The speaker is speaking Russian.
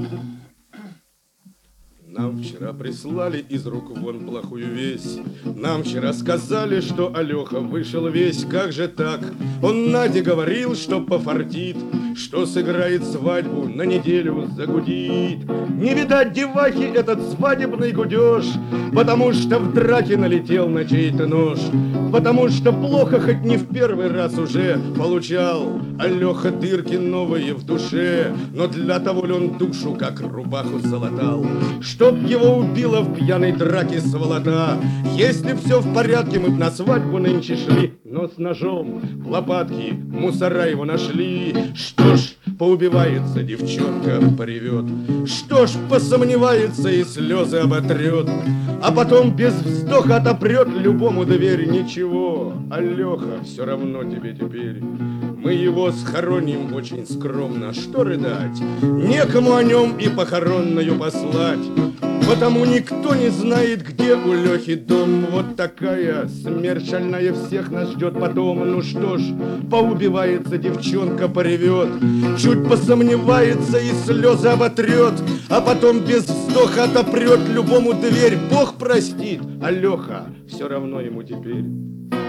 Нам вчера прислали из рук вон плохую весть. Нам вчера сказали, что Алёха вышел весь. Как же так? Он Наде говорил, что пофартит, что сыграет свадьбу, на неделю загудит. Не видать девахи этот свадебный гудеж, потому что в драке налетел на чей-то нож, потому что плохо хоть не в первый раз уже получал Алёха дырки новые в душе. Но для того ли он душу как рубаху залатал, чтоб его убило в пьяной драке сволота. Если все в порядке, мы б на свадьбу нынче шли, но с ножом в лопатки мусора его нашли. Что ж, поубивается девчонка, поревет, что ж, посомневается и слезы оботрет, а потом без вздоха отопрет любому дверь. Ничего, Алёха, все равно тебе теперь. Мы его схороним очень скромно, что рыдать? Некому о нем и похоронную послать, потому никто не знает, где у Лёхи дом. Вот такая смерть шальная всех нас ждет потом. Ну что ж, поубивается девчонка, поревет, чуть посомневается и слезы оботрет, а потом без вздоха отопрет любому дверь. Бог простит, а Лёха все равно ему теперь.